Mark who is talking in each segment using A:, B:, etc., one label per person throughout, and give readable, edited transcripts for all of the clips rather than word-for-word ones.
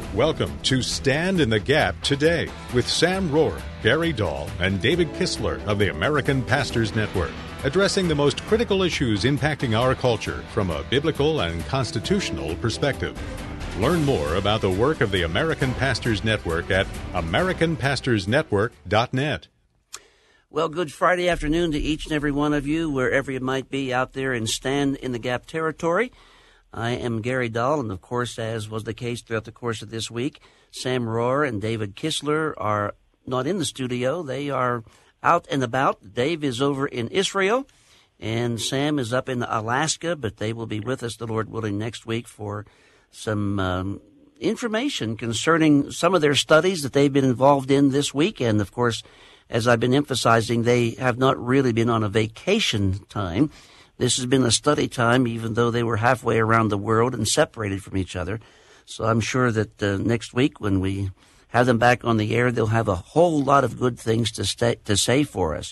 A: Welcome to Stand in the Gap Today with Sam Rohr, Gary Dahl, and David Kistler of the American Pastors Network, addressing the most critical issues impacting our culture from a biblical and constitutional perspective. Learn more about the work of the American Pastors Network at americanpastorsnetwork.net.
B: Well, good Friday afternoon to each and every one of you, wherever you might be out there in Stand in the Gap territory. I am Gary Dahl, and of course, as was the case throughout the course of this week, Sam Rohr and David Kistler are not in the studio. They are out and about. Dave is over in Israel, and Sam is up in Alaska, but they will be with us, the Lord willing, next week for some information concerning some of their studies that they've been involved in this week. And, of course, as I've been emphasizing, they have not really been on a vacation time. This has been a study time, even though they were halfway around the world and separated from each other. So I'm sure that next week when we have them back on the air, they'll have a whole lot of good things to say for us.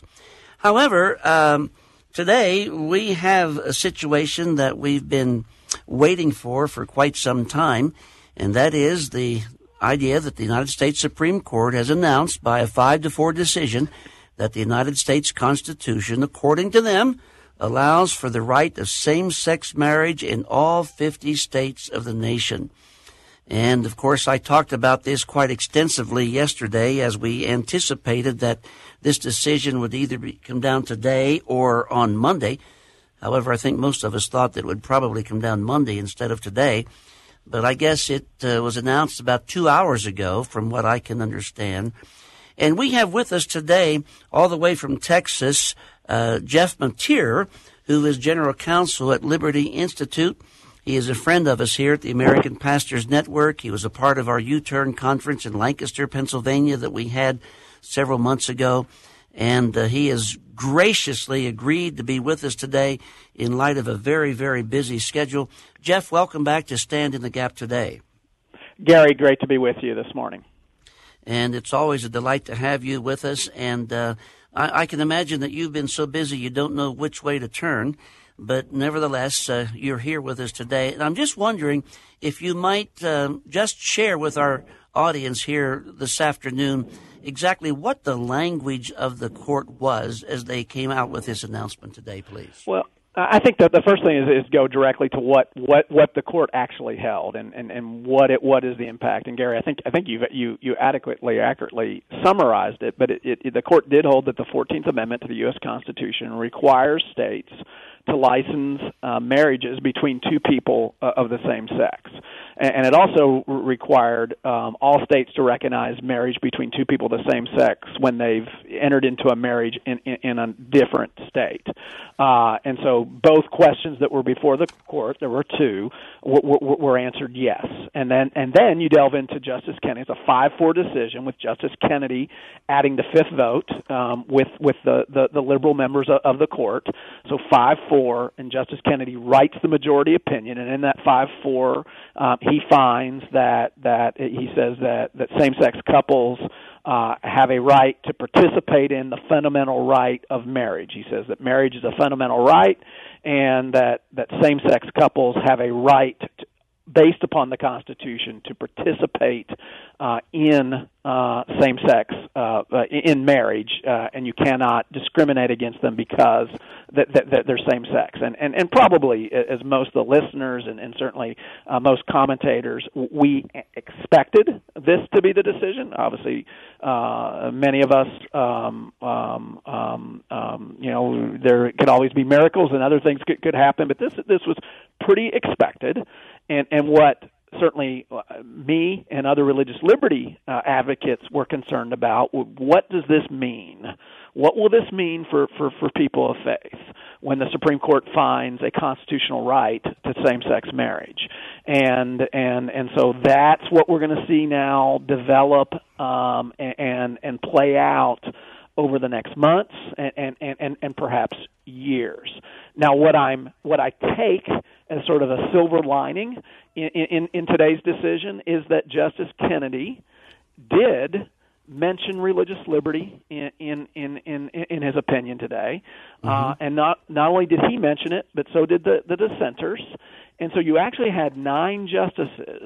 B: However, today we have a situation that we've been waiting for quite some time, and that is the idea that the United States Supreme Court has announced by a 5-4 decision that the United States Constitution, according to them, allows for the right of same-sex marriage in all 50 states of the nation. And, of course, I talked about this quite extensively yesterday as we anticipated that this decision would either come down today or on Monday. However, I think most of us thought that it would probably come down Monday instead of today. But I guess it was announced about 2 hours ago, from what I can understand. And we have with us today, all the way from Texas, Jeff Mateer, who is General Counsel at Liberty Institute. He is a friend of us here at the American Pastors Network. He was a part of our U-Turn conference in Lancaster, Pennsylvania that we had several months ago. And he has graciously agreed to be with us today in light of a very, very busy schedule. Jeff, welcome back to Stand in the Gap Today.
C: Gary, great to be with you this morning.
B: And it's always a delight to have you with us. And I can imagine that you've been so busy you don't know which way to turn. But nevertheless, you're here with us today. And I'm just wondering if you might just share with our audience here this afternoon exactly what the language of the court was as they came out with this announcement today, please.
C: Well, I think that the first thing is go directly to what the court actually held and what is the impact. And Gary, I think you accurately summarized it. But the court did hold that the 14th Amendment to the U.S. Constitution requires states to license marriages between two people of the same sex. And it also required all states to recognize marriage between two people of the same sex when they've entered into a marriage in a different state. And so both questions that were before the court, there were two, were answered yes. And then you delve into Justice Kennedy. It's a 5-4 decision with Justice Kennedy adding the fifth vote with the liberal members of the court. So 5-4, and Justice Kennedy writes the majority opinion, and in that 5-4, he finds that he says that same-sex couples have a right to participate in the fundamental right of marriage. He says that marriage is a fundamental right, and that same-sex couples have a right based upon the Constitution to participate in same-sex in marriage, and you cannot discriminate against them because that they're same-sex. And probably, as most of the listeners and certainly most commentators, we expected this to be the decision. Obviously, many of us, there could always be miracles and other things could happen, but this was pretty expected. And what certainly me and other religious liberty advocates were concerned about, what does this mean? What will this mean for people of faith when the Supreme Court finds a constitutional right to same-sex marriage? And so that's what we're going to see now develop and play out over the next months and perhaps years. Now, what I take as sort of a silver lining in today's decision is that Justice Kennedy did mention religious liberty in his opinion today, and not only did he mention it, but so did the dissenters, and so you actually had 9 justices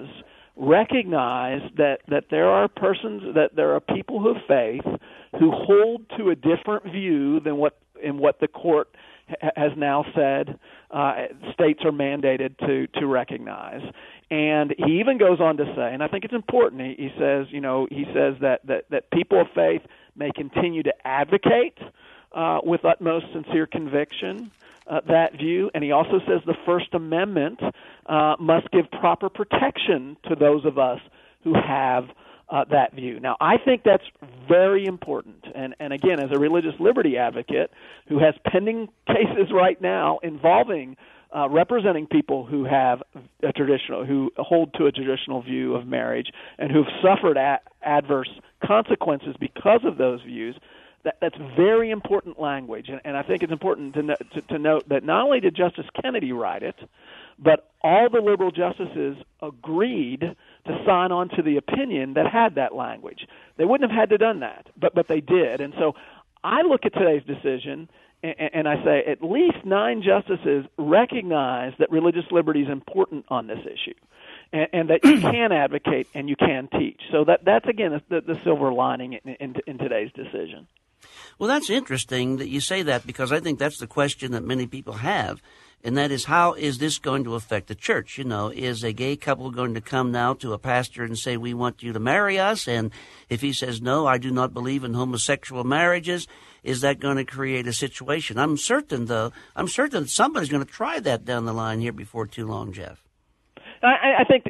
C: recognize that there are persons, that there are people of faith who hold to a different view than what the court has now said states are mandated to recognize. And he even goes on to say, and I think it's important, he says that people of faith may continue to advocate with utmost sincere conviction that view, and he also says the First Amendment must give proper protection to those of us who have that view. Now, I think that's very important, and again, as a religious liberty advocate who has pending cases right now involving representing people who have who hold to a traditional view of marriage and who've suffered adverse consequences because of those views, that's very important language, and I think it's important to note that not only did Justice Kennedy write it, but all the liberal justices agreed to sign on to the opinion that had that language. They wouldn't have had to done that, but they did. And so I look at today's decision, and I say at least 9 justices recognize that religious liberty is important on this issue, and that you can advocate and you can teach. So that's again, the silver lining in today's decision.
B: Well, that's interesting that you say that, because I think that's the question that many people have, and that is, how is this going to affect the church? Is a gay couple going to come now to a pastor and say, we want you to marry us? And if he says, no, I do not believe in homosexual marriages, is that going to create a situation? I'm certain that somebody's going to try that down the line here before too long, Jeff.
C: I think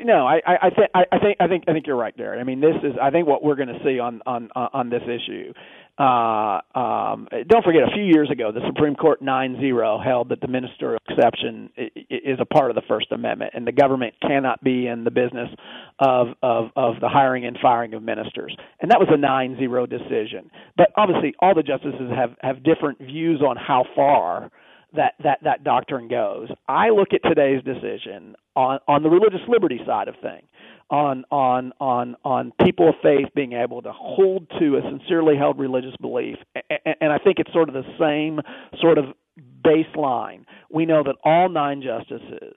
C: you're right, Darren. I mean, this is, I think, what we're going to see on this issue. Don't forget, a few years ago, the Supreme Court 9-0 held that the ministerial exception is a part of the First Amendment, and the government cannot be in the business of the hiring and firing of ministers. And that was a 9-0 decision. But obviously, all the justices have different views on how far that doctrine goes. I look at today's decision on the religious liberty side of things, on people of faith being able to hold to a sincerely held religious belief, and I think it's sort of the same sort of baseline. We know that all nine justices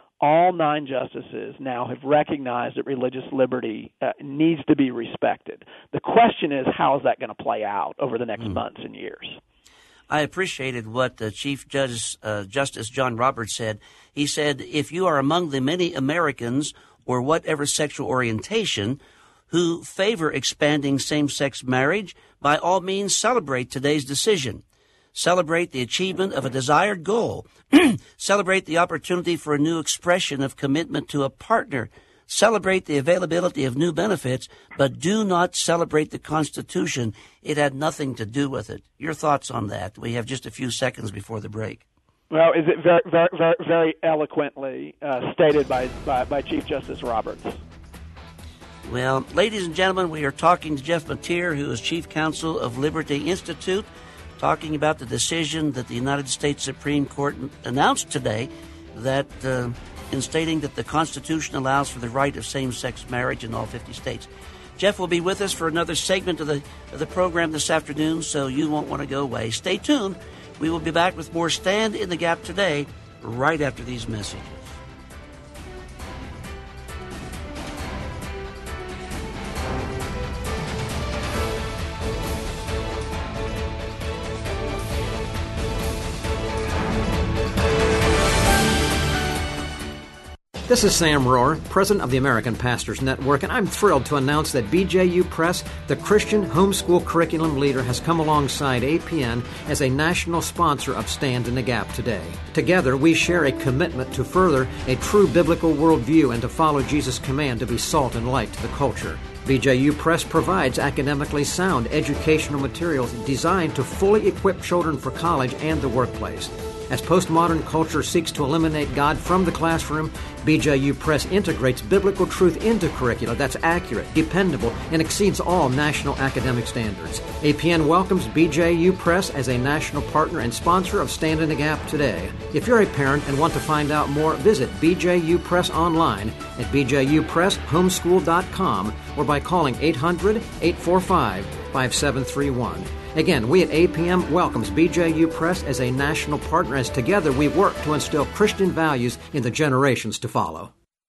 C: now have recognized that religious liberty needs to be respected. The question is, how is that going to play out over the next months and years?
B: I appreciated what Chief Justice John Roberts said. He said, if you are among the many Americans or whatever sexual orientation who favor expanding same-sex marriage, by all means celebrate today's decision. Celebrate the achievement of a desired goal. Celebrate the opportunity for a new expression of commitment to a partner. Celebrate the availability of new benefits, but do not celebrate the Constitution. It had nothing to do with it. Your thoughts on that? We have just a few seconds before the break.
C: Well, is it very, very, very, very eloquently stated by Chief Justice Roberts?
B: Well, ladies and gentlemen, we are talking to Jeff Mateer, who is Chief Counsel of Liberty Institute, talking about the decision that the United States Supreme Court announced today that in stating that the Constitution allows for the right of same-sex marriage in all 50 states. Jeff will be with us for another segment of the program this afternoon, so you won't want to go away. Stay tuned. We will be back with more Stand in the Gap today, right after these messages.
D: This is Sam Rohr, president of the American Pastors Network, and I'm thrilled to announce that BJU Press, the Christian homeschool curriculum leader, has come alongside APN as a national sponsor of Stand in the Gap today. Together, we share a commitment to further a true biblical worldview and to follow Jesus' command to be salt and light to the culture. BJU Press provides academically sound educational materials designed to fully equip children for college and the workplace. As postmodern culture seeks to eliminate God from the classroom, BJU Press integrates biblical truth into curricula that's accurate, dependable, and exceeds all national academic standards. APN welcomes BJU Press as a national partner and sponsor of Stand in the Gap today. If you're a parent and want to find out more, visit BJU Press online at bjupresshomeschool.com or by calling 800-845-5731. Again, we at APM welcomes BJU Press as a national partner as together we work to instill Christian values in the generations to follow.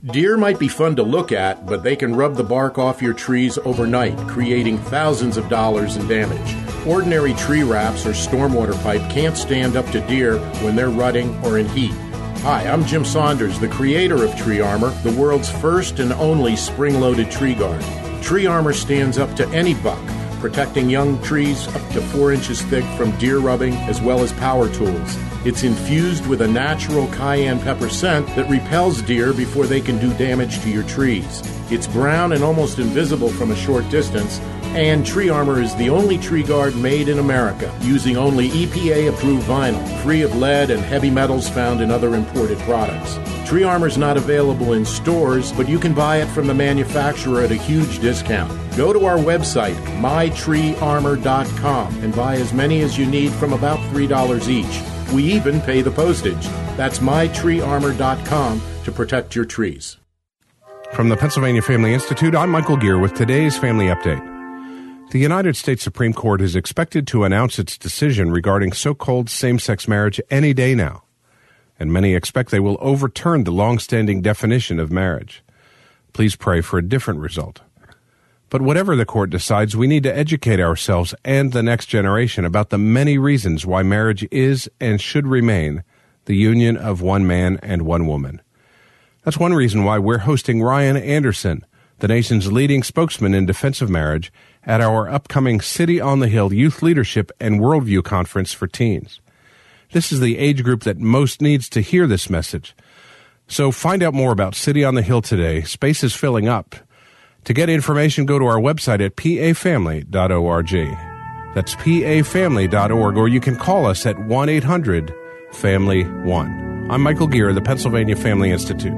E: Deer might be fun to look at, but they can rub the bark off your trees overnight, creating thousands of dollars in damage. Ordinary tree wraps or stormwater pipe can't stand up to deer when they're rutting or in heat. Hi, I'm Jim Saunders, the creator of Tree Armor, the world's first and only spring-loaded tree guard. Tree Armor stands up to any buck, protecting young trees up to 4 inches thick from deer rubbing as well as power tools. It's infused with a natural cayenne pepper scent that repels deer before they can do damage to your trees. It's brown and almost invisible from a short distance, and Tree Armor is the only tree guard made in America, using only EPA-approved vinyl, free of lead and heavy metals found in other imported products. Tree Armor is not available in stores, but you can buy it from the manufacturer at a huge discount. Go to our website, mytreearmor.com, and buy as many as you need from about $3 each. We even pay the postage. That's mytreearmor.com to protect your trees.
F: From the Pennsylvania Family Institute, I'm Michael Gear with today's Family Update. The United States Supreme Court is expected to announce its decision regarding so-called same-sex marriage any day now, and many expect they will overturn the long-standing definition of marriage. Please pray for a different result. But whatever the court decides, we need to educate ourselves and the next generation about the many reasons why marriage is and should remain the union of one man and one woman. That's one reason why we're hosting Ryan Anderson, the nation's leading spokesman in defense of marriage, at our upcoming City on the Hill Youth Leadership and Worldview Conference for teens. This is the age group that most needs to hear this message. So find out more about City on the Hill today. Space is filling up. To get information, go to our website at pafamily.org. That's pafamily.org, or you can call us at 1-800-FAMILY-1. I'm Michael Gear of the Pennsylvania Family Institute.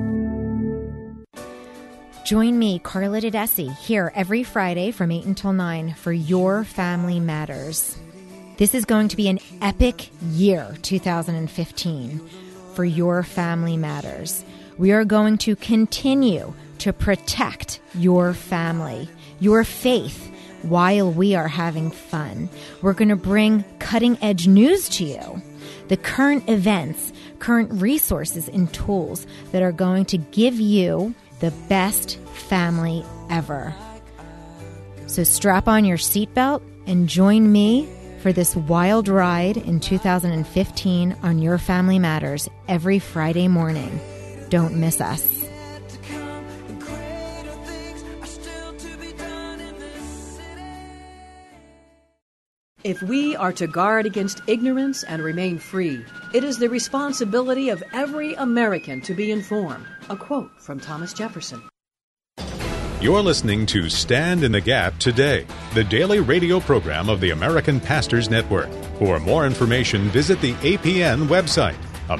G: Join me, Carla Tedeschi, here every Friday from 8 until 9 for Your Family Matters. This is going to be an epic year, 2015, for Your Family Matters. We are going to continue to protect your family, your faith, while we are having fun. We're going to bring cutting-edge news to you, the current events, current resources and tools that are going to give you the best family ever. So strap on your seatbelt and join me for this wild ride in 2015 on Your Family Matters every Friday morning. Don't miss us.
H: If we are to guard against ignorance and remain free, it is the responsibility of every American to be informed. A quote from Thomas Jefferson.
A: You're listening to Stand in the Gap Today, the daily radio program of the American Pastors Network. For more information, visit the APN website,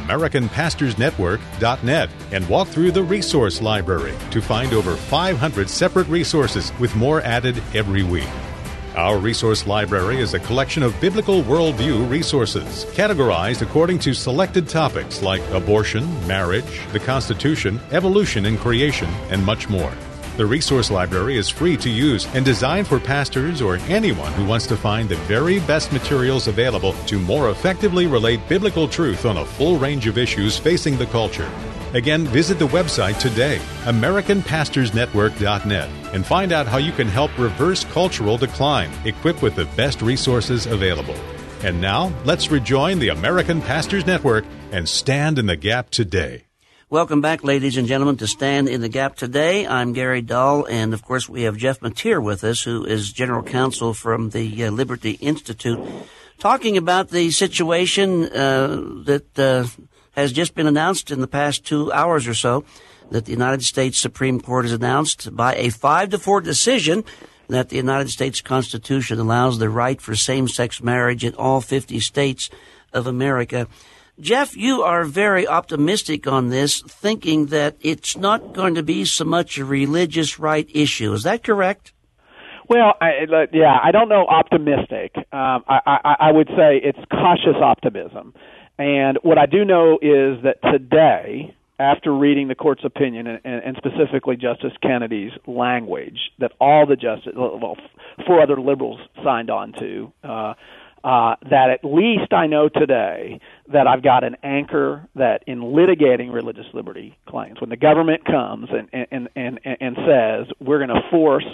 A: AmericanPastorsNetwork.net, and walk through the resource library to find over 500 separate resources with more added every week. Our resource library is a collection of biblical worldview resources, categorized according to selected topics like abortion, marriage, the Constitution, evolution and creation, and much more. The resource library is free to use and designed for pastors or anyone who wants to find the very best materials available to more effectively relate biblical truth on a full range of issues facing the culture. Again, visit the website today, AmericanPastorsNetwork.net, and find out how you can help reverse cultural decline, equipped with the best resources available. And now, let's rejoin the American Pastors Network and stand in the gap today.
B: Welcome back, ladies and gentlemen, to Stand in the Gap Today. I'm Gary Dahl, and of course we have Jeff Mateer with us, who is General Counsel from the Liberty Institute, talking about the situation that has just been announced in the past 2 hours or so, that the United States Supreme Court has announced by a 5-4 decision that the United States Constitution allows the right for same-sex marriage in all 50 states of America. Jeff, you are very optimistic on this, thinking that it's not going to be so much a religious right issue. Is that correct?
C: Well, I don't know optimistic. I would say it's cautious optimism. And what I do know is that today, after reading the court's opinion, and specifically Justice Kennedy's language, that all the justice, 4 other liberals signed on to, that at least I know today that I've got an anchor that in litigating religious liberty claims, when the government comes and says we're going to force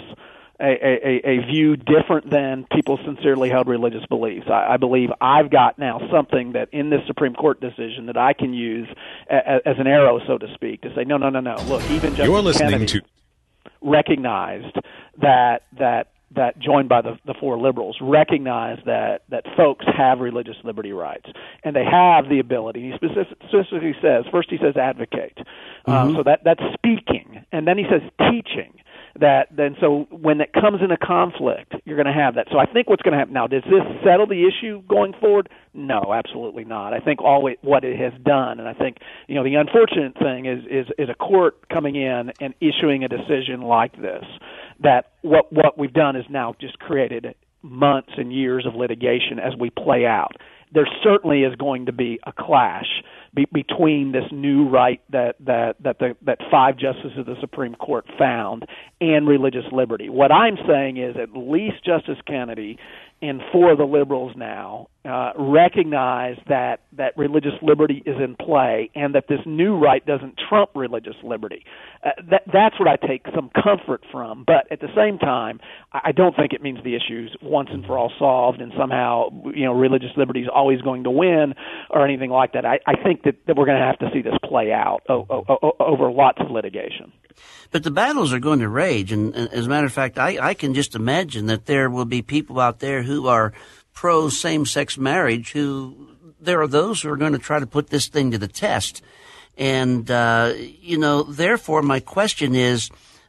C: a view different than people's sincerely held religious beliefs, I believe I've got now something that in this Supreme Court decision that I can use as an arrow, so to speak, to say, no. Look, even Justice Kennedy recognized that joined by the four liberals, recognize that folks have religious liberty rights, and they have the ability. He specifically says, first he says advocate, so that's speaking, and then he says teaching. So when it comes into conflict, you're going to have that. So I think what's going to happen now, does this settle the issue going forward? No, absolutely not. I think what it has done, and I think the unfortunate thing is a court coming in and issuing a decision like this, that what we've done is now just created months and years of litigation as we play out. There certainly is going to be a clash between this new right that five justices of the Supreme Court found and religious liberty. What I'm saying is at least Justice Kennedy and four of the liberals now recognize that religious liberty is in play and that this new right doesn't trump religious liberty. That's what I take some comfort from. But at the same time, I don't think it means the issue's once and for all solved and somehow religious liberty is always going to win or anything like that. I think that we're going to have to see this play out over lots of litigation.
B: But the battles are going to rage, and as a matter of fact, I can just imagine that there will be people out there who are pro same-sex marriage there are those who are going to try to put this thing to the test. And, therefore my question is,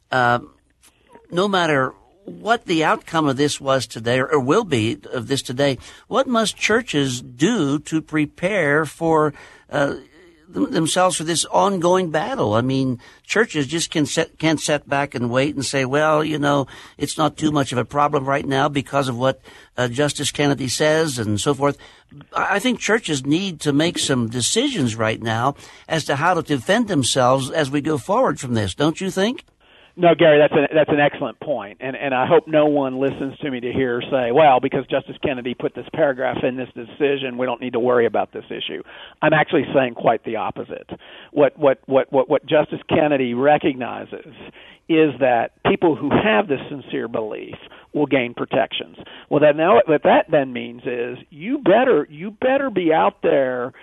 B: no matter what the outcome of this was today or will be of this today, what must churches do to prepare for themselves for this ongoing battle? I mean, churches just can't sit back and wait and say, well, it's not too much of a problem right now because of what Justice Kennedy says and so forth. I think churches need to make some decisions right now as to how to defend themselves as we go forward from this, don't you think?
C: No, Gary, that's an excellent point, and I hope no one listens to me to hear say, well, because Justice Kennedy put this paragraph in this decision, we don't need to worry about this issue. I'm actually saying quite the opposite. What Justice Kennedy recognizes is that people who have this sincere belief will gain protections. Well, what that then means is you better be out there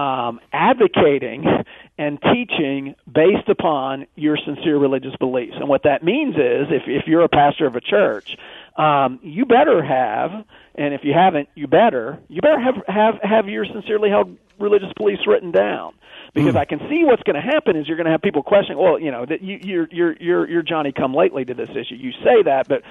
C: advocating and teaching based upon your sincere religious beliefs. And what that means is if you're a pastor of a church, you better have, and if you haven't, you better have your sincerely held religious beliefs written down. Because I can see what's going to happen is you're going to have people questioning, well, that you're Johnny come lately to this issue. You say that, but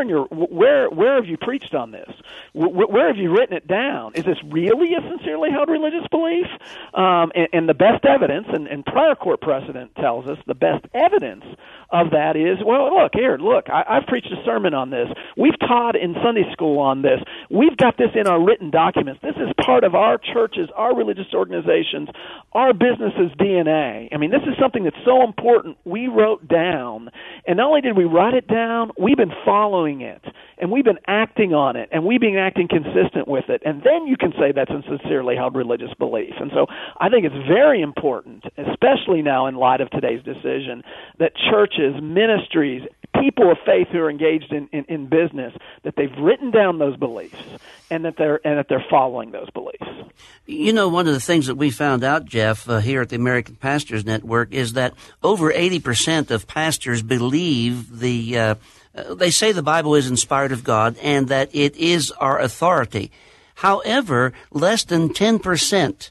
C: where have you preached on this? Where have you written it down? Is this really a sincerely held religious belief? And the best evidence, and prior court precedent tells us the best evidence of that is, well, look, I've preached a sermon on this. We've taught in Sunday school on this. We've got this in our written documents. This is part of our churches, our religious organizations, our business's DNA. I mean, this is something that's so important we wrote down. And not only did we write it down, we've been following it, and we've been acting on it, and we've been acting consistent with it. And then you can say that's a sincerely held religious belief. And so I think it's very important, especially now in light of today's decision, that churches, ministries, people of faith who are engaged in business, that they've written down those beliefs and that they're following those beliefs.
B: One of the things that we found out, Jeff, here at the American Pastors Network is that over 80% of pastors believe they say the Bible is inspired of God and that it is our authority. However, less than 10%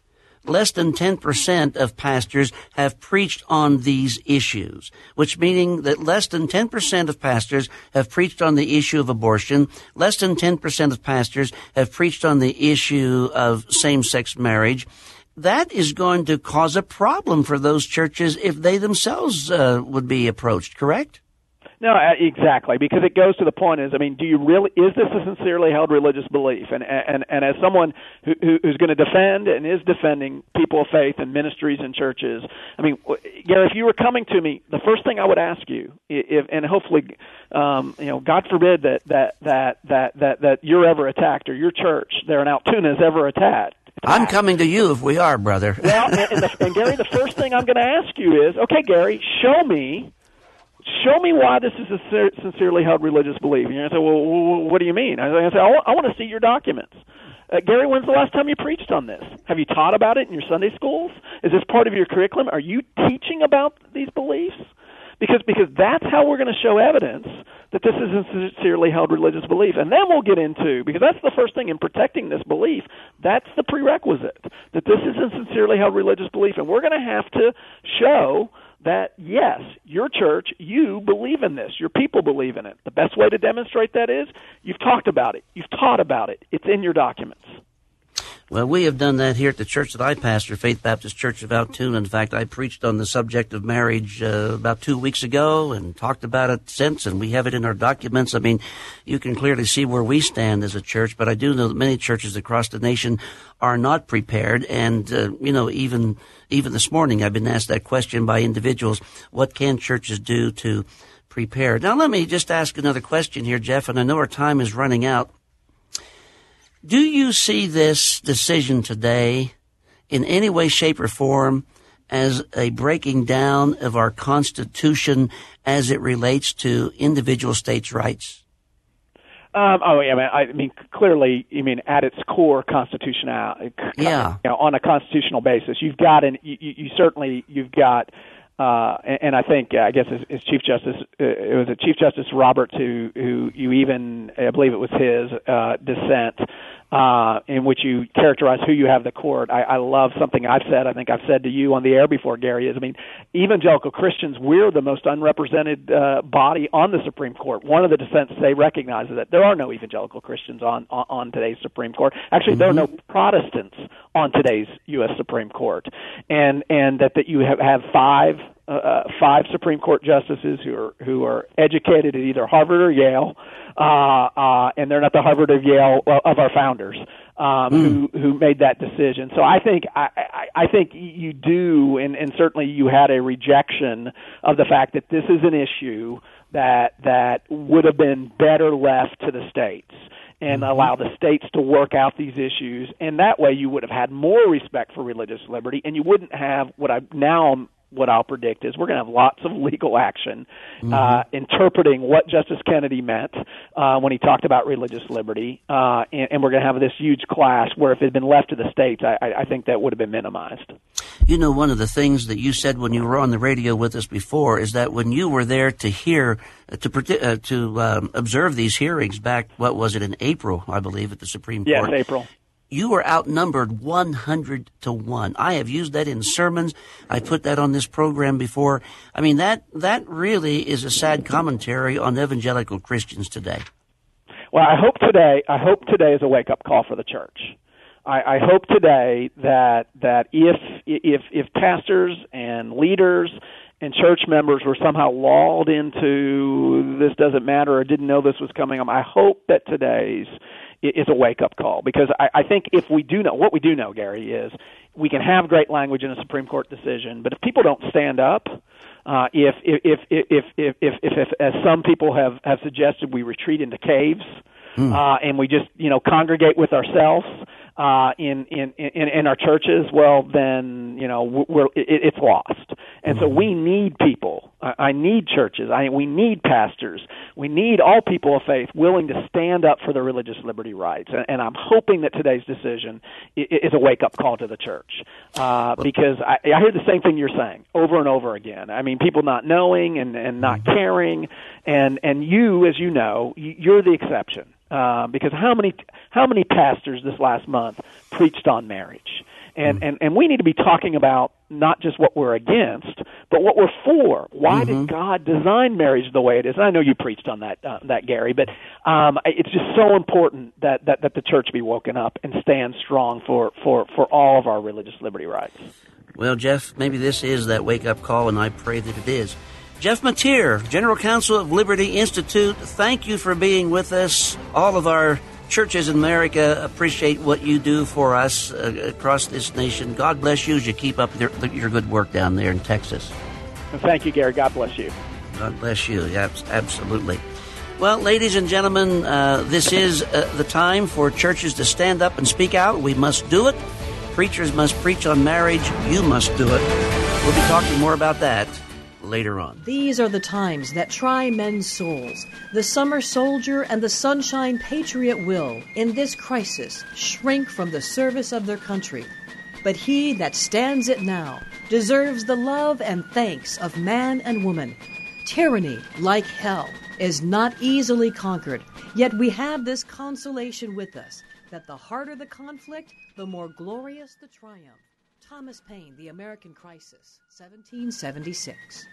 B: of pastors have preached on these issues, which meaning that less than 10% of pastors have preached on the issue of abortion, less than 10% of pastors have preached on the issue of same-sex marriage. That is going to cause a problem for those churches if they themselves would be approached, correct?
C: No, exactly, because it goes to the point is, I mean, do you really, is this a sincerely held religious belief? And as someone who's going to defend and is defending people of faith and ministries and churches, I mean, Gary, if you were coming to me, the first thing I would ask you, and hopefully, God forbid that you're ever attacked or your church there in Altoona is ever attacked.
B: I'm coming to you if we are, brother.
C: Well, and Gary, the first thing I'm going to ask you is, okay, Gary, show me why this is a sincerely held religious belief. And you're going to say, well, what do you mean? I'm going to say, I want to see your documents. Gary, when's the last time you preached on this? Have you taught about it in your Sunday schools? Is this part of your curriculum? Are you teaching about these beliefs? Because that's how we're going to show evidence that this is a sincerely held religious belief. And then we'll get into, because that's the first thing in protecting this belief, that's the prerequisite, that this is a sincerely held religious belief. And we're going to have to show that, yes, your church, you believe in this. Your people believe in it. The best way to demonstrate that is you've talked about it. You've taught about it. It's in your documents.
B: Well, we have done that here at the church that I pastor, Faith Baptist Church of Altoona. In fact, I preached on the subject of marriage about 2 weeks ago and talked about it since, and we have it in our documents. I mean, you can clearly see where we stand as a church, but I do know that many churches across the nation are not prepared. And, even this morning I've been asked that question by individuals, what can churches do to prepare? Now, let me just ask another question here, Jeff, and I know our time is running out. Do you see this decision today in any way, shape, or form as a breaking down of our Constitution as it relates to individual states' rights?
C: I mean, clearly, at its core, constitutional.
B: Yeah.
C: On a constitutional basis, you've got you've got. And I think, I guess, as Chief Justice, it was a Chief Justice Roberts who you even, I believe it was his dissent, in which you characterize who you have the court. I love something I've said. I think I've said to you on the air before, Gary. Is, I mean, evangelical Christians, we're the most unrepresented body on the Supreme Court. One of the dissents, they recognize that there are no evangelical Christians on today's Supreme Court. Actually, there are no Protestants on today's U.S. Supreme Court, and that you have five Supreme Court justices who are educated at either Harvard or Yale, and they're not the Harvard or Yale of our founders who made that decision. So I think you do, and certainly you had a rejection of the fact that this is an issue that would have been better left to the states and allow the states to work out these issues. And that way you would have had more respect for religious liberty, and you wouldn't have what I'll predict is we're going to have lots of legal action interpreting what Justice Kennedy meant when he talked about religious liberty, and we're going to have this huge clash where if it had been left to the states, I think that would have been minimized.
B: You know, one of the things that you said when you were on the radio with us before is that when you were there to hear, to observe these hearings back, what was it, in April, I believe, at the Supreme Court?
C: Yes, April.
B: You were outnumbered 100 to 1. I have used that in sermons. I put that on this program before. I mean, that really is a sad commentary on evangelical Christians today.
C: Well, I hope today is a wake-up call for the church. I hope today that if pastors and leaders and church members were somehow lulled into this doesn't matter or didn't know this was coming on, I hope that today's is a wake-up call, because I think if we do know, what we do know, Gary, is we can have great language in a Supreme Court decision, but if people don't stand up, if as some people have suggested, we retreat into caves and we just congregate with ourselves in our churches, well then it's lost. And so we need people. I need churches. We need pastors. We need all people of faith willing to stand up for their religious liberty rights. And I'm hoping that today's decision is a wake-up call to the church, because I hear the same thing you're saying over and over again. I mean, people not knowing and not caring, and you, as you know, you're the exception. Because how many pastors this last month preached on marriage? And we need to be talking about not just what we're against, but what we're for. Why did God design marriage the way it is? And I know you preached on that, Gary, but it's just so important that the church be woken up and stand strong for all of our religious liberty rights.
B: Well, Jeff, maybe this is that wake-up call, and I pray that it is. Jeff Mateer, General Counsel of Liberty Institute, thank you for being with us. All of our churches in America appreciate what you do for us across this nation. God bless you as you keep up your good work down there in Texas.
C: Thank you, Gary. God bless you.
B: God bless you. Absolutely. Well, ladies and gentlemen, this is the time for churches to stand up and speak out. We must do it. Preachers must preach on marriage. You must do it. We'll be talking more about that later on.
H: These are the times that try men's souls. The summer soldier and the sunshine patriot will, in this crisis, shrink from the service of their country. But he that stands it now deserves the love and thanks of man and woman. Tyranny, like hell, is not easily conquered, yet we have this consolation with us, that the harder the conflict, the more glorious the triumph. Thomas Paine, The American Crisis, 1776.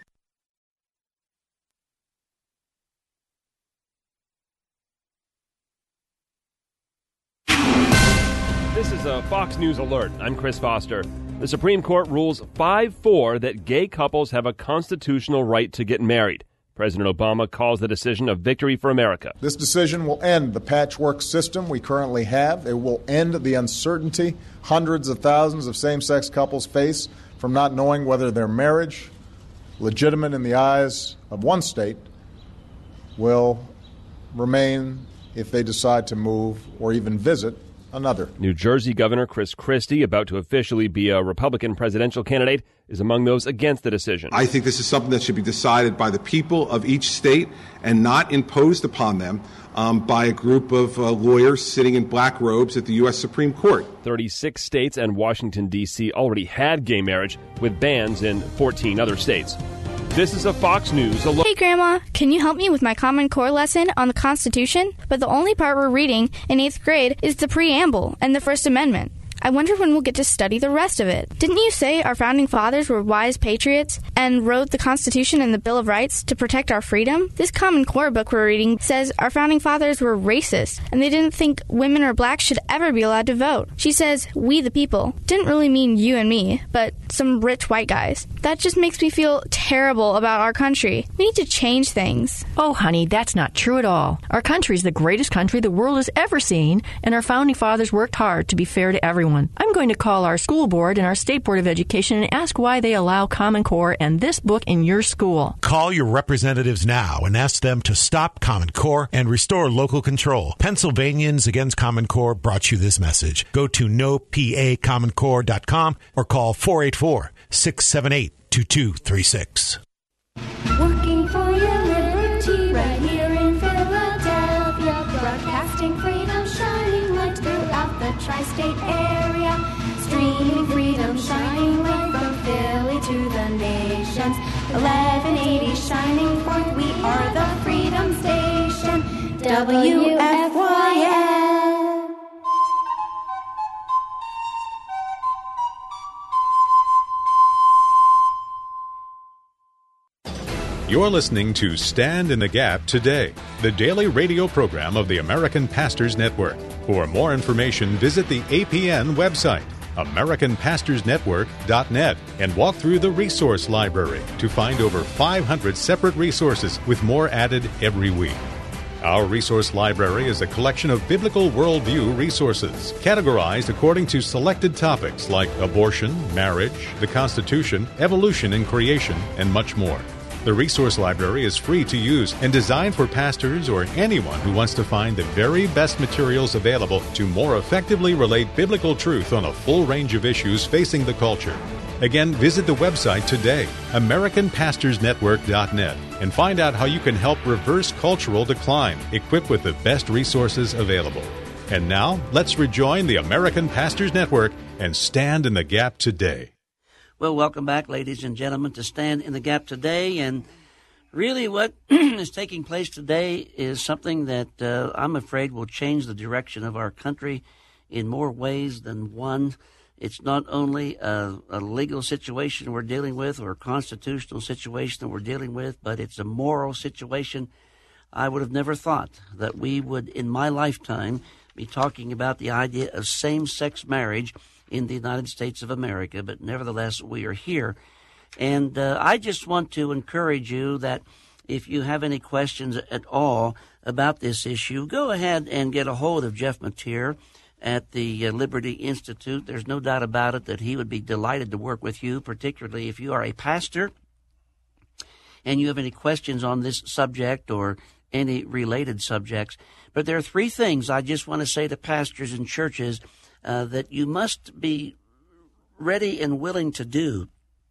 I: This is a Fox News alert. I'm Chris Foster. The Supreme Court rules 5-4 that gay couples have a constitutional right to get married. President Obama calls the decision a victory for America.
J: This decision will end the patchwork system we currently have. It will end the uncertainty hundreds of thousands of same-sex couples face from not knowing whether their marriage, legitimate in the eyes of one state, will remain if they decide to move or even visit another.
I: New Jersey Governor Chris Christie, about to officially be a Republican presidential candidate, is among those against the decision.
K: I think this is something that should be decided by the people of each state and not imposed upon them by a group of lawyers sitting in black robes at the U.S. Supreme Court.
I: 36 states and Washington, D.C. already had gay marriage, with bans in 14 other states. This is a Fox News alert.
L: Hey, Grandma, can you help me with my Common Core lesson on the Constitution? But the only part we're reading in 8th grade is the preamble and the First Amendment. I wonder when we'll get to study the rest of it. Didn't you say our founding fathers were wise patriots and wrote the Constitution and the Bill of Rights to protect our freedom? This Common Core book we're reading says our founding fathers were racist and they didn't think women or blacks should ever be allowed to vote. She says, we the people, didn't really mean you and me, but some rich white guys. That just makes me feel terrible about our country. We need to change things.
M: Oh, honey, that's not true at all. Our country is the greatest country the world has ever seen, and our founding fathers worked hard to be fair to everyone. I'm going to call our school board and our State Board of Education and ask why they allow Common Core and this book in your school.
N: Call your representatives now and ask them to stop Common Core and restore local control. Pennsylvanians Against Common Core brought you this message. Go to nopacommoncore.com or call 484-678-2236.
O: Working for your liberty right here in Philadelphia. Broadcasting freedom, shining light throughout the tri-state area. Streaming freedom, shining light from Philly to the nations. 1180 shining forth, we are the Freedom Station. WFYL.
A: You're listening to Stand in the Gap Today, the daily radio program of the American Pastors Network. For more information, visit the APN website, AmericanPastorsNetwork.net, and walk through the resource library to find over 500 separate resources with more added every week. Our resource library is a collection of biblical worldview resources, categorized according to selected topics like abortion, marriage, the Constitution, evolution and creation, and much more. The resource library is free to use and designed for pastors or anyone who wants to find the very best materials available to more effectively relate biblical truth on a full range of issues facing the culture. Again, visit the website today, AmericanPastorsNetwork.net, and find out how you can help reverse cultural decline, equipped with the best resources available. And now, let's rejoin the American Pastors Network and stand in the gap today.
B: Well, welcome back, ladies and gentlemen, to Stand in the Gap Today. And really what is taking place today is something that I'm afraid will change the direction of our country in more ways than one. It's not only a legal situation we're dealing with or a constitutional situation that we're dealing with, but it's a moral situation. I would have never thought that we would, in my lifetime, be talking about the idea of same-sex marriage in the United States of America, but nevertheless, we are here. And I just want to encourage you that if you have any questions at all about this issue, go ahead and get a hold of Jeff Mateer at the Liberty Institute. There's no doubt about it that he would be delighted to work with you, particularly if you are a pastor and you have any questions on this subject or any related subjects. But there are three things I just want to say to pastors and churches that you must be ready and willing to do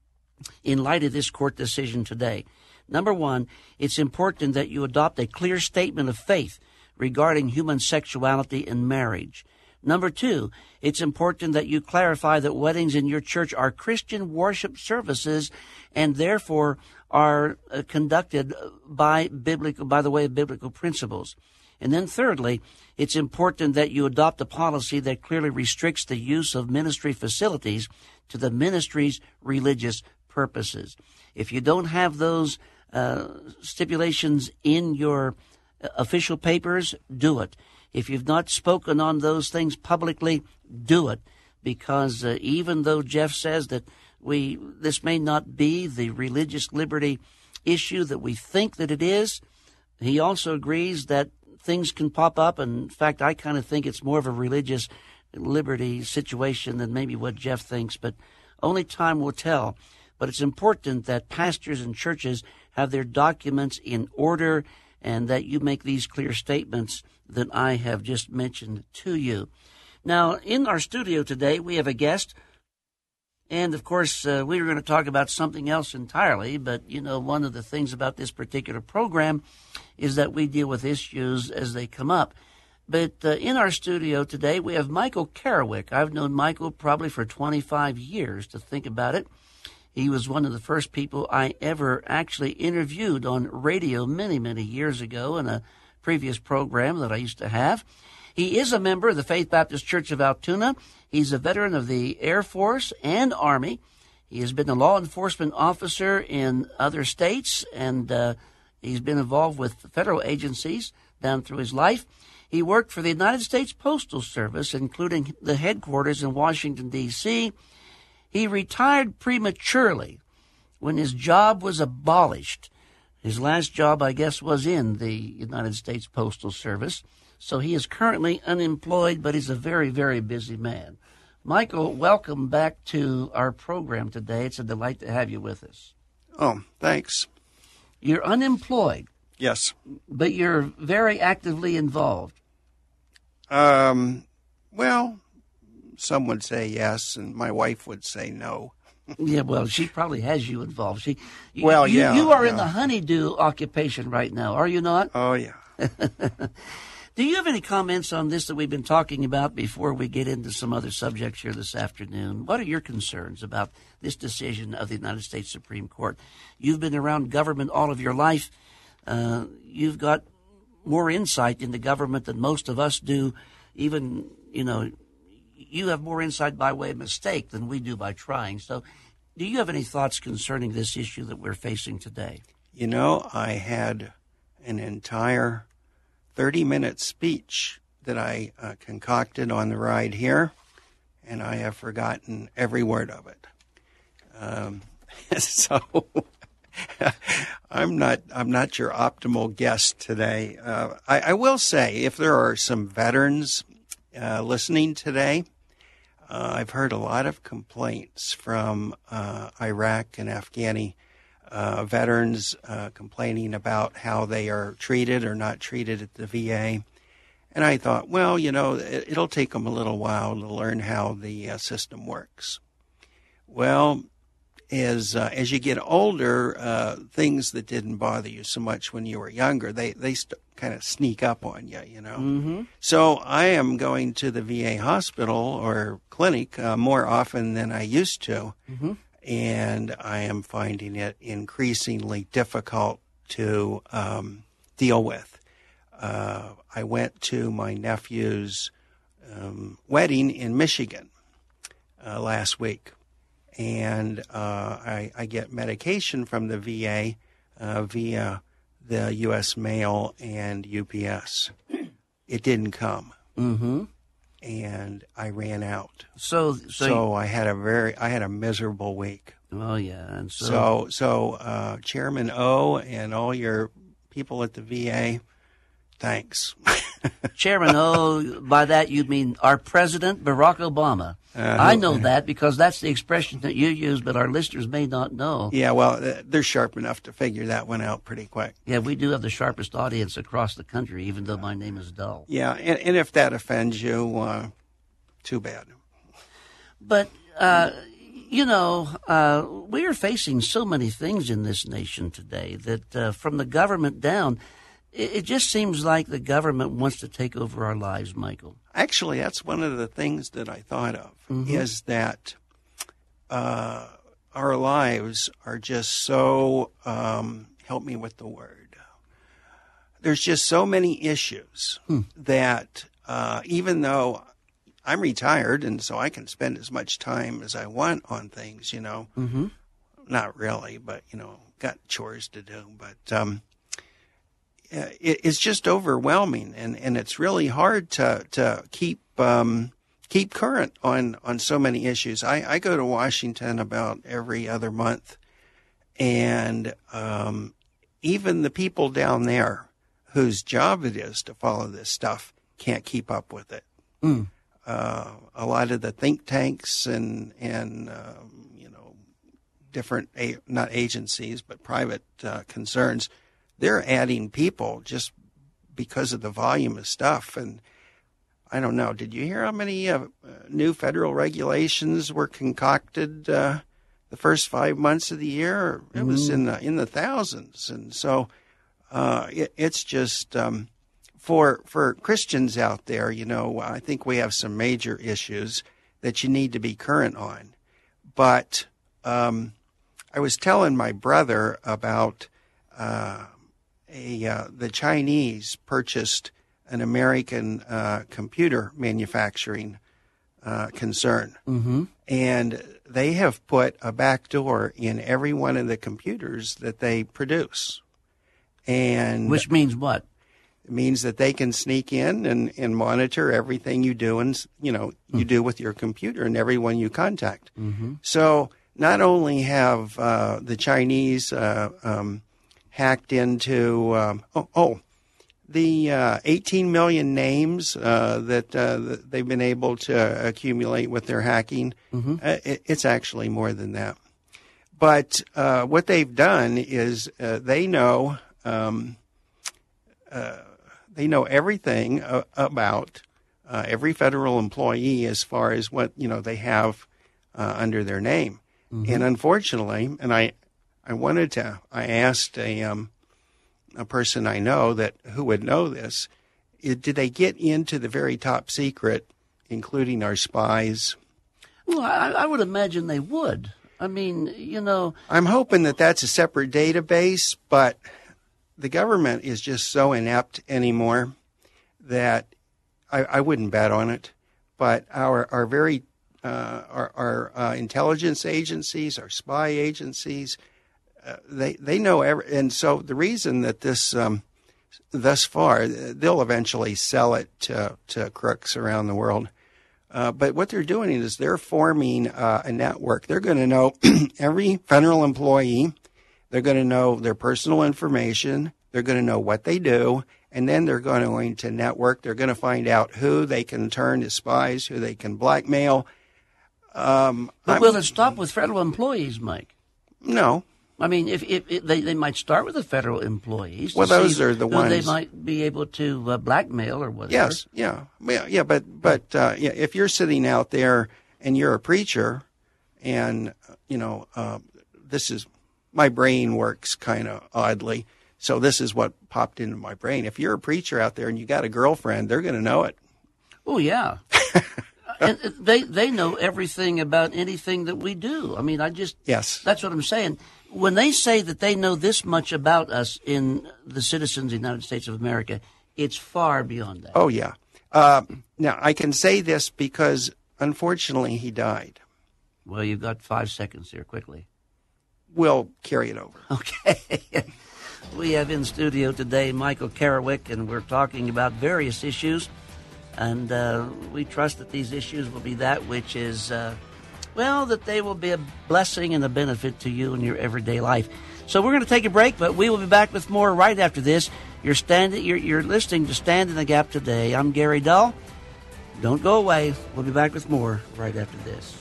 B: in light of this court decision today. Number one, it's important that you adopt a clear statement of faith regarding human sexuality and marriage. Number two, it's important that you clarify that weddings in your church are Christian worship services and therefore are conducted by the way of biblical principles. And then thirdly, it's important that you adopt a policy that clearly restricts the use of ministry facilities to the ministry's religious purposes. If you don't have those stipulations in your official papers, do it. If you've not spoken on those things publicly, do it. Because even though Jeff says that this may not be the religious liberty issue that we think that it is, he also agrees that things can pop up. And in fact, I kind of think it's more of a religious liberty situation than maybe what Jeff thinks, but only time will tell. But it's important that pastors and churches have their documents in order and that you make these clear statements that I have just mentioned to you. Now, in our studio today, we have a guest. And, of course, we were going to talk about something else entirely. But, one of the things about this particular program is that we deal with issues as they come up. But in our studio today, we have Michael Kerewick. I've known Michael probably for 25 years, to think about it. He was one of the first people I ever actually interviewed on radio many, many years ago in a previous program that I used to have. He is a member of the Faith Baptist Church of Altoona. He's a veteran of the Air Force and Army. He has been a law enforcement officer in other states, and he's been involved with federal agencies down through his life. He worked for the United States Postal Service, including the headquarters in Washington, D.C. He retired prematurely when his job was abolished. His last job, I guess, was in the United States Postal Service. So he is currently unemployed, but he's a very, very busy man. Michael, welcome back to our program today. It's a delight to have you with us.
P: Oh, thanks.
B: You're unemployed.
P: Yes.
B: But you're very actively involved.
P: Well, some would say yes, and my wife would say no.
B: Yeah, well, she probably has you involved. You are in the honeydew occupation right now, are you not?
P: Oh, yeah.
B: Do you have any comments on this that we've been talking about before we get into some other subjects here this afternoon? What are your concerns about this decision of the United States Supreme Court? You've been around government all of your life. You've got more insight into government than most of us do. Even, you have more insight by way of mistake than we do by trying. So do you have any thoughts concerning this issue that we're facing today?
P: I had an entire 30-minute speech that I concocted on the ride here, and I have forgotten every word of it. So I'm not your optimal guest today. I will say, if there are some veterans listening today, I've heard a lot of complaints from Iraq and Afghani veterans complaining about how they are treated or not treated at the VA. And I thought, well, it'll take them a little while to learn how the system works. Well, as you get older, things that didn't bother you so much when you were younger, they kind of sneak up on you,
B: Mm-hmm.
P: So I am going to the VA hospital or clinic more often than I used to.
B: Mm-hmm.
P: And I am finding it increasingly difficult to deal with. I went to my nephew's wedding in Michigan last week, and I get medication from the VA via the U.S. mail and UPS. It didn't come.
B: Mm-hmm.
P: And I ran out.
B: So
P: I had a miserable week.
B: Oh, yeah. And so
P: Chairman O and all your people at the VA, thanks.
B: Chairman O, by that you mean our President, Barack Obama. I know that because that's the expression that you use, but our listeners may not know.
P: Yeah, well, they're sharp enough to figure that one out pretty quick.
B: Yeah, we do have the sharpest audience across the country, even though my name is dull.
P: Yeah, and if that offends you, too bad.
B: But, we are facing so many things in this nation today that from the government down, it just seems like the government wants to take over our lives, Michael.
P: Actually, that's one of the things that I thought of, is that our lives are just so, help me with the word, there's just so many issues that even though I'm retired and so I can spend as much time as I want on things, not really, but, got chores to do, but it's just overwhelming, and it's really hard to keep current on so many issues. I go to Washington about every other month, and even the people down there whose job it is to follow this stuff can't keep up with it. A lot of the think tanks and different not agencies but private concerns, they're adding people just because of the volume of stuff. And I don't know, did you hear how many new federal regulations were concocted the first 5 months of the year? It was in the thousands. And so it's just for Christians out there, I think we have some major issues that you need to be current on. But I was telling my brother about the Chinese purchased an American computer manufacturing concern. And they have put a back door in every one of the computers that they produce. And
B: which means what?
P: It means that they can sneak in and monitor everything you do and you do with your computer and everyone you contact. So not only have the Chinese hacked into the 18 million names that they've been able to accumulate with their hacking. It's actually more than that. But what they've done is they know everything about every federal employee as far as what they have under their name. And unfortunately, and I asked a person I know who would know this, did they get into the very top secret, including our spies?
B: Well, I would imagine they would. I mean,
P: I'm hoping that that's a separate database, but the government is just so inept anymore that I wouldn't bet on it. But our intelligence agencies, our spy agencies, they know and so the reason that this thus far they'll eventually sell it to crooks around the world. But what they're doing is they're forming a network. They're going to know every federal employee. They're going to know their personal information. They're going to know what they do. And then they're going to network. They're going to find out who they can turn to spies, who they can blackmail.
B: But will it stop with federal employees, Mike?
P: No.
B: I mean, if they might start with the federal employees.
P: Well, those are the ones
B: they might be able to blackmail or whatever.
P: Yes, yeah. But if you're sitting out there and you're a preacher, and this is my brain works kind of oddly, so this is what popped into my brain. If you're a preacher out there and you got a girlfriend, they're going to know it.
B: Oh yeah. And they know everything about anything that we do. I mean,
P: yes.
B: That's what I'm saying. When they say that they know this much about us in the citizens of the United States of America, it's far beyond that.
P: Oh, yeah. Now, I can say this because, unfortunately, he died.
B: Well, you've got 5 seconds here, quickly.
P: We'll carry it over.
B: Okay. We have in studio today Michael Kerewick, and we're talking about various issues. And we trust that these issues will be that which is well, that they will be a blessing and a benefit to you in your everyday life. So we're going to take a break, but we will be back with more right after this. You're listening to Stand in the Gap today. I'm Gary Dahl. Don't go away. We'll be back with more right after this.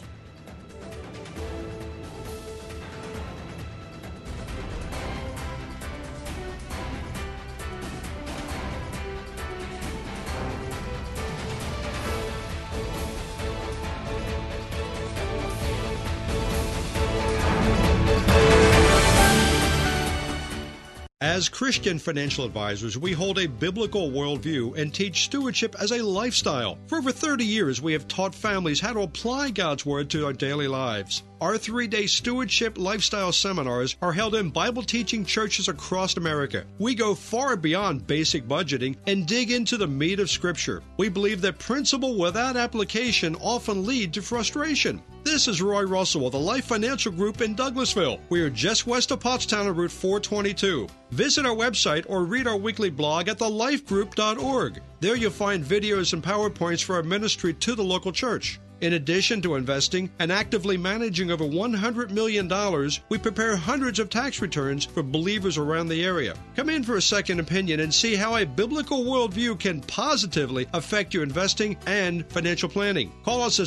Q: As Christian financial advisors, we hold a biblical worldview and teach stewardship as a lifestyle. For over 30 years, we have taught families how to apply God's Word to our daily lives. Our 3-day stewardship lifestyle seminars are held in Bible-teaching churches across America. We go far beyond basic budgeting and dig into the meat of Scripture. We believe that principle without application often lead to frustration. This is Roy Russell of the Life Financial Group in Douglasville. We are just west of Pottstown on Route 422. Visit our website or read our weekly blog at thelifegroup.org. There you'll find videos and PowerPoints for our ministry to the local church. In addition to investing and actively managing over $100 million, we prepare hundreds of tax returns for believers around the area. Come in for a second opinion and see how a biblical worldview can positively affect your investing and financial planning. Call us at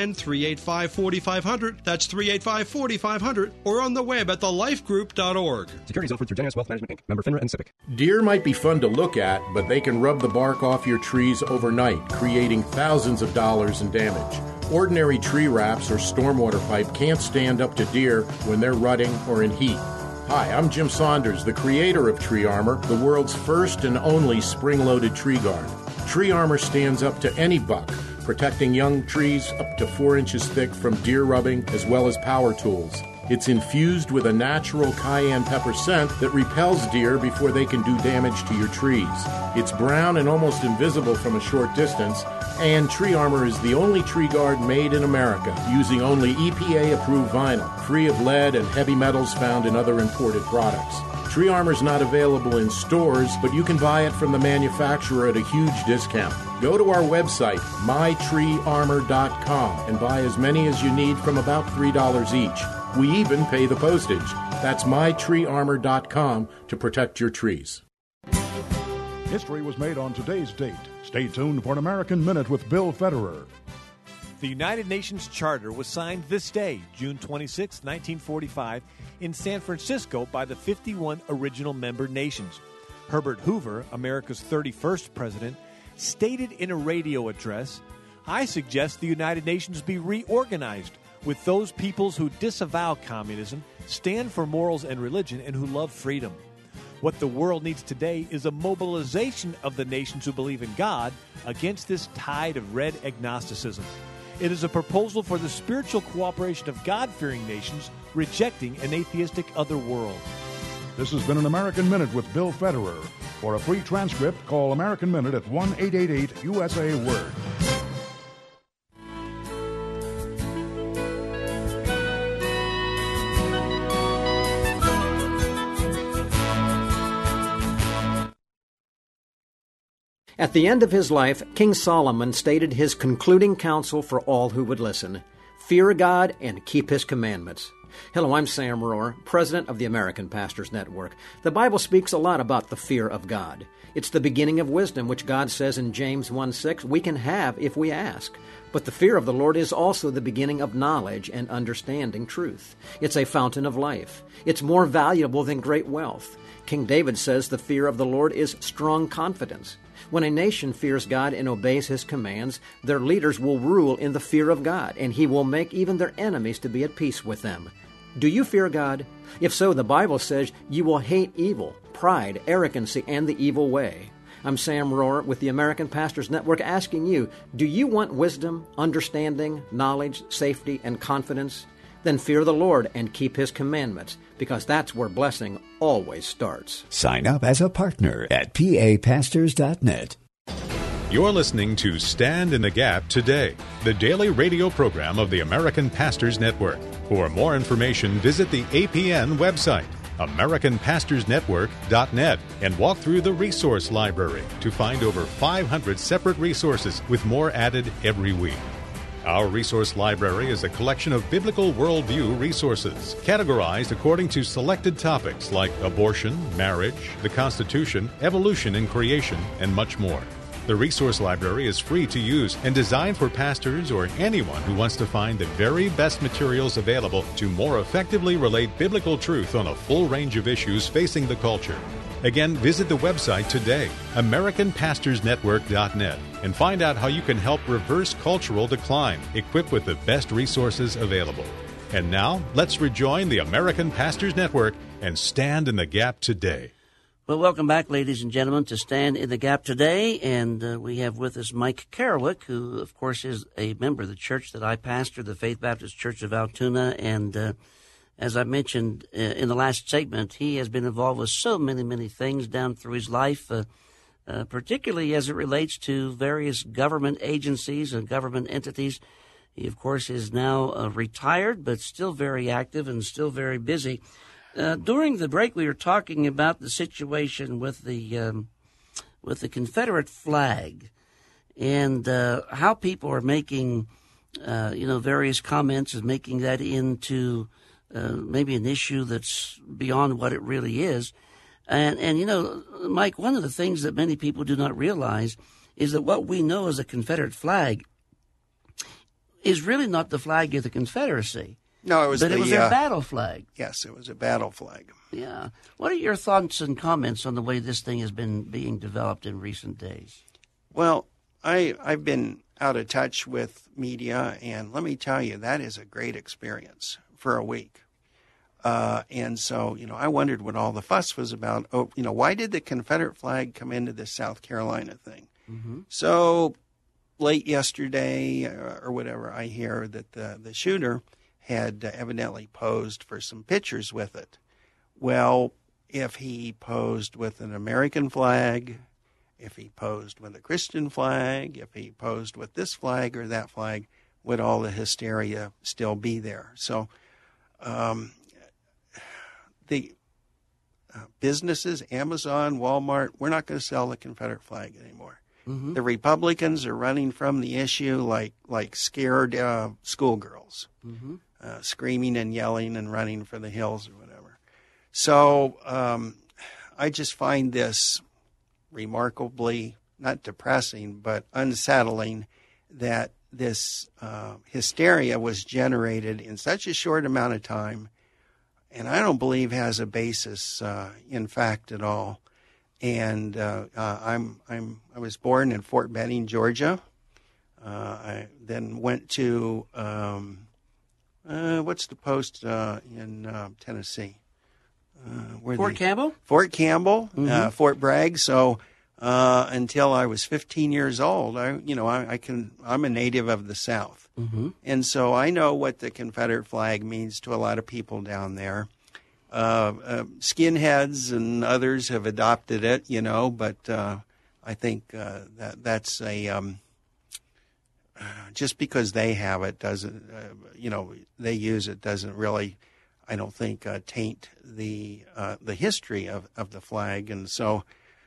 Q: 610-385-4500. That's 385-4500, or on the web at thelifegroup.org.
R: Securities offered through Janice Wealth Management, Inc., member FINRA and SIPC.
E: Deer might be fun to look at, but they can rub the bark off your trees overnight, creating thousands of dollars in damage. Ordinary tree wraps or stormwater pipe can't stand up to deer when they're rutting or in heat. Hi, I'm Jim Saunders, the creator of Tree Armor, the world's first and only spring-loaded tree guard. Tree Armor stands up to any buck, protecting young trees up to 4 inches thick from deer rubbing as well as power tools. It's infused with a natural cayenne pepper scent that repels deer before they can do damage to your trees. It's brown and almost invisible from a short distance, and Tree Armor is the only tree guard made in America, using only EPA-approved vinyl, free of lead and heavy metals found in other imported products. Tree Armor is not available in stores, but you can buy it from the manufacturer at a huge discount. Go to our website, mytreearmor.com, and buy as many as you need from about $3 each. We even pay the postage. That's mytreearmor.com to protect your trees.
S: History was made on today's date. Stay tuned for an American Minute with Bill Federer.
T: The United Nations Charter was signed this day, June 26, 1945, in San Francisco by the 51 original member nations. Herbert Hoover, America's 31st president, stated in a radio address, "I suggest the United Nations be reorganized with those peoples who disavow communism, stand for morals and religion, and who love freedom. What the world needs today is a mobilization of the nations who believe in God against this tide of red agnosticism. It is a proposal for the spiritual cooperation of God-fearing nations rejecting an atheistic other world."
S: This has been an American Minute with Bill Federer. For a free transcript, call American Minute at 1-888-USA-WORD.
D: At the end of his life, King Solomon stated his concluding counsel for all who would listen: fear God and keep His commandments. Hello, I'm Sam Rohr, president of the American Pastors Network. The Bible speaks a lot about the fear of God. It's the beginning of wisdom, which God says in James 1:6 we can have if we ask. But the fear of the Lord is also the beginning of knowledge and understanding truth. It's a fountain of life. It's more valuable than great wealth. King David says the fear of the Lord is strong confidence. When a nation fears God and obeys His commands, their leaders will rule in the fear of God, and He will make even their enemies to be at peace with them. Do you fear God? If so, the Bible says you will hate evil, pride, arrogancy, and the evil way. I'm Sam Rohr with the American Pastors Network asking you, do you want wisdom, understanding, knowledge, safety, and confidence? Then fear the Lord and keep His commandments, because that's where blessing always starts.
U: Sign up as a partner at papastors.net.
A: You're listening to Stand in the Gap today, the daily radio program of the American Pastors Network. For more information, visit the APN website, AmericanPastorsNetwork.net, and walk through the resource library to find over 500 separate resources with more added every week. Our resource library is a collection of biblical worldview resources, categorized according to selected topics like abortion, marriage, the Constitution, evolution and creation, and much more. The resource library is free to use and designed for pastors or anyone who wants to find the very best materials available to more effectively relate biblical truth on a full range of issues facing the culture. Again, visit the website today, AmericanPastorsNetwork.net, and find out how you can help reverse cultural decline, equipped with the best resources available. And now, let's rejoin the American Pastors Network and stand in the gap today.
B: Well, welcome back, ladies and gentlemen, to Stand in the Gap today. And we have with us Mike Carriwick, who, of course, is a member of the church that I pastor, the Faith Baptist Church of Altoona. And as I mentioned in the last segment, he has been involved with so many things down through his life, particularly as it relates to various government agencies and government entities. He, of course, is now retired, but still very active and still very busy. During the break, we were talking about the situation with the Confederate flag and how people are making, various comments and making that into maybe an issue that's beyond what it really is. And Mike, one of the things that many people do not realize is that what we know as a Confederate flag is really not the flag of the Confederacy.
P: No, it was
B: their battle flag.
P: Yes, it was a battle flag.
B: Yeah. What are your thoughts and comments on the way this thing has been being developed in recent days?
P: Well, I've been out of touch with media, and let me tell you, that is a great experience for a week. And so, I wondered what all the fuss was about. Why did the Confederate flag come into this South Carolina thing? Mm-hmm. So late yesterday or whatever, I hear that the shooter had evidently posed for some pictures with it. Well, if he posed with an American flag, if he posed with a Christian flag, if he posed with this flag or that flag, would all the hysteria still be there? So the businesses, Amazon, Walmart, we're not going to sell the Confederate flag anymore. Mm-hmm. The Republicans are running from the issue like scared schoolgirls. Mm-hmm. Screaming and yelling and running for the hills or whatever. So I just find this remarkably, not depressing, but unsettling that this hysteria was generated in such a short amount of time, and I don't believe has a basis in fact at all. And I was born in Fort Benning, Georgia. I then went to what's the post in Tennessee?
B: Fort Campbell?
P: Fort Campbell,
B: mm-hmm.
P: Fort Bragg. So until I was 15 years old, I'm a native of the South. Mm-hmm. And so I know what the Confederate flag means to a lot of people down there. Skinheads and others have adopted it, but I think that's a... just because they have it doesn't, they use it doesn't really, I don't think, taint the history of the flag. And so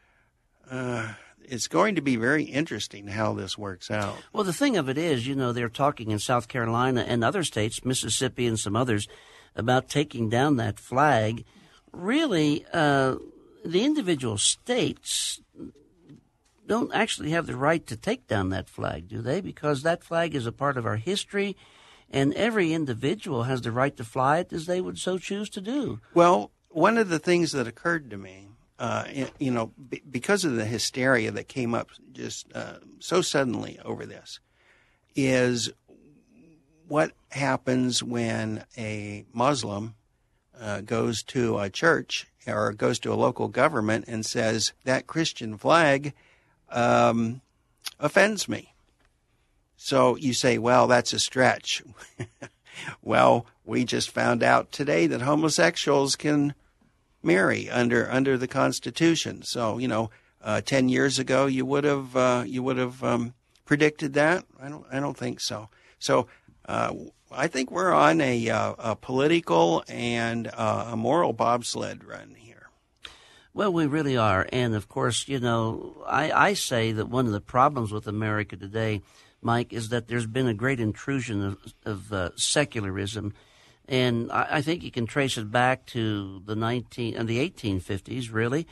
P: it's going to be very interesting how this works out.
B: Well, the thing of it is, they're talking in South Carolina and other states, Mississippi and some others, about taking down that flag. Really, the individual states don't actually have the right to take down that flag, do they? Because that flag is a part of our history, and every individual has the right to fly it as they would so choose to do.
P: Well, one of the things that occurred to me, because of the hysteria that came up just so suddenly over this, is what happens when a Muslim goes to a church or goes to a local government and says, that Christian flag offends me. So you say, well, that's a stretch. Well, we just found out today that homosexuals can marry under the Constitution. So 10 years ago you would have predicted that. I don't think so. So I think we're on a political and a moral bobsled run here.
B: Well, we really are. And, of course, I say that one of the problems with America today, Mike, is that there's been a great intrusion of secularism, and I think you can trace it back to the 1850s, really.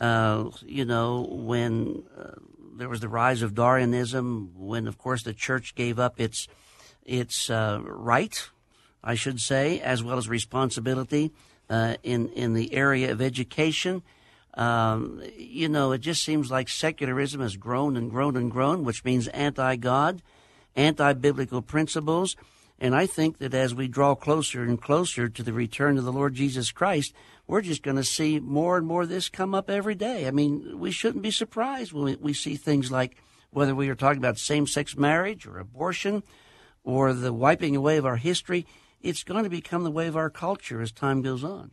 B: When there was the rise of Darwinism, when, of course, the church gave up its right, I should say, as well as responsibility in the area of education. It just seems like secularism has grown and grown and grown, which means anti-God, anti-biblical principles. And I think that as we draw closer and closer to the return of the Lord Jesus Christ, we're just going to see more and more of this come up every day. I mean, we shouldn't be surprised when we see things like, whether we are talking about same-sex marriage or abortion or the wiping away of our history, it's going to become the way of our culture as time goes on.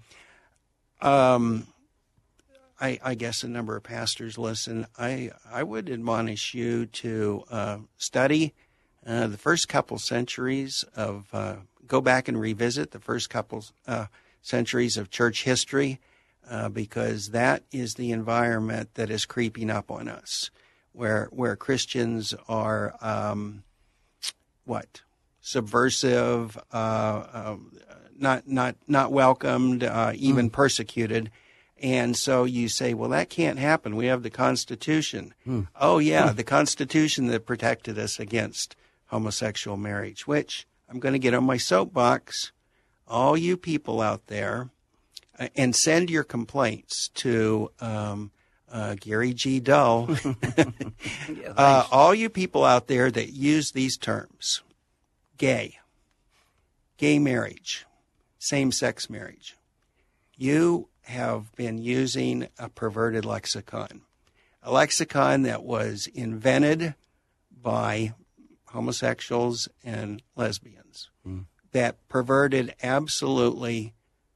P: I guess a number of pastors listen. I would admonish you to study the first couple centuries of, go back and revisit the first couple centuries of church history, because that is the environment that is creeping up on us, where Christians are subversive, not welcomed, even persecuted. And so you say, well, that can't happen. We have the Constitution. Oh, yeah, the Constitution that protected us against homosexual marriage, which I'm going to get on my soapbox. All you people out there, and send your complaints to Gary G. Dull. All you people out there that use these terms, gay marriage, same-sex marriage, you have been using a perverted lexicon, a lexicon that was invented by homosexuals and lesbians, that perverted absolutely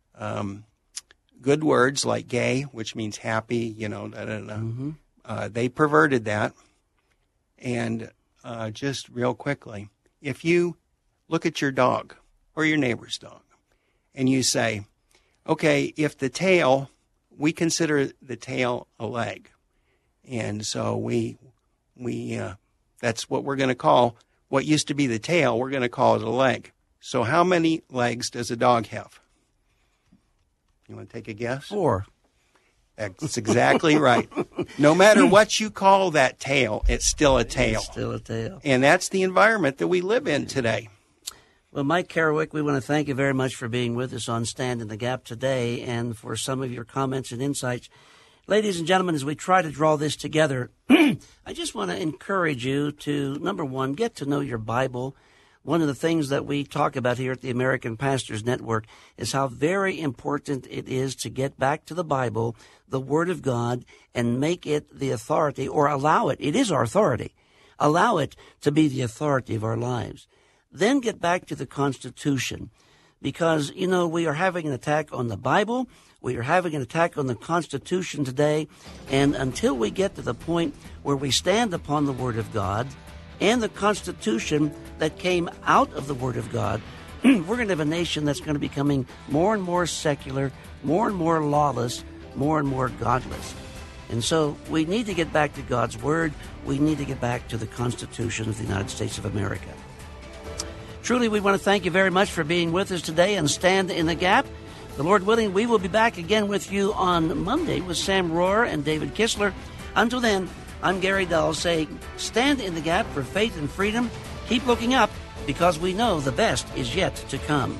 P: good words like gay, which means happy, They perverted that. And just real quickly, if you look at your dog or your neighbor's dog and you say, okay, if the tail, we consider the tail a leg. And so we that's what we're going to call what used to be the tail, we're going to call it a leg. So how many legs does a dog have? You want to take a guess?
B: 4.
P: That's exactly right. No matter what you call that tail, it's still a tail.
B: It's still a tail.
P: And that's the environment that we live in today.
B: Well, Mike Kerewick, we want to thank you very much for being with us on Stand in the Gap today and for some of your comments and insights. Ladies and gentlemen, as we try to draw this together, I just want to encourage you to, number one, get to know your Bible. One of the things that we talk about here at the American Pastors Network is how very important it is to get back to the Bible, the Word of God, and make it the authority, or allow it. It is our authority. Allow it to be the authority of our lives. Then get back to the Constitution, because, we are having an attack on the Bible. We are having an attack on the Constitution today. And until we get to the point where we stand upon the Word of God and the Constitution that came out of the Word of God, we're going to have a nation that's going to be becoming more and more secular, more and more lawless, more and more godless. And so we need to get back to God's Word. We need to get back to the Constitution of the United States of America. Truly, we want to thank you very much for being with us today and Stand in the Gap. The Lord willing, we will be back again with you on Monday with Sam Rohrer and David Kistler. Until then, I'm Gary Dull saying, stand in the gap for faith and freedom. Keep looking up, because we know the best is yet to come.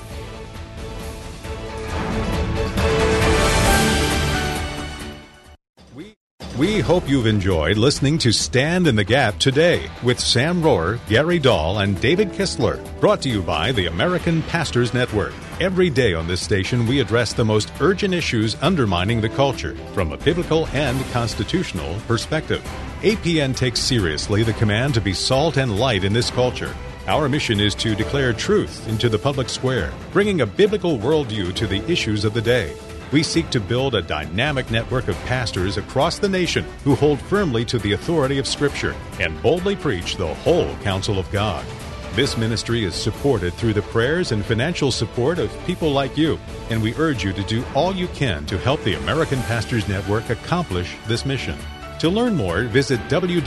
A: We hope you've enjoyed listening to Stand in the Gap today with Sam Rohrer, Gary Dahl, and David Kistler. Brought to you by the American Pastors Network. Every day on this station, we address the most urgent issues undermining the culture from a biblical and constitutional perspective. APN takes seriously the command to be salt and light in this culture. Our mission is to declare truth into the public square, bringing a biblical worldview to the issues of the day. We seek to build a dynamic network of pastors across the nation who hold firmly to the authority of Scripture and boldly preach the whole counsel of God. This ministry is supported through the prayers and financial support of people like you, and we urge you to do all you can to help the American Pastors Network accomplish this mission. To learn more, visit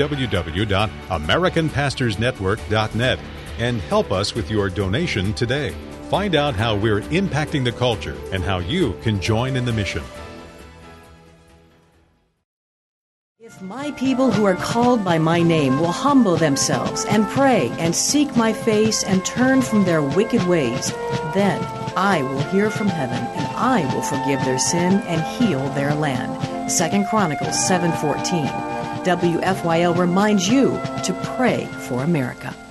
A: www.americanpastorsnetwork.net and help us with your donation today. Find out how we're impacting the culture and how you can join in the mission.
H: If my people who are called by my name will humble themselves and pray and seek my face and turn from their wicked ways, then I will hear from heaven and I will forgive their sin and heal their land. 2 Chronicles 7:14. WFYL reminds you to pray for America.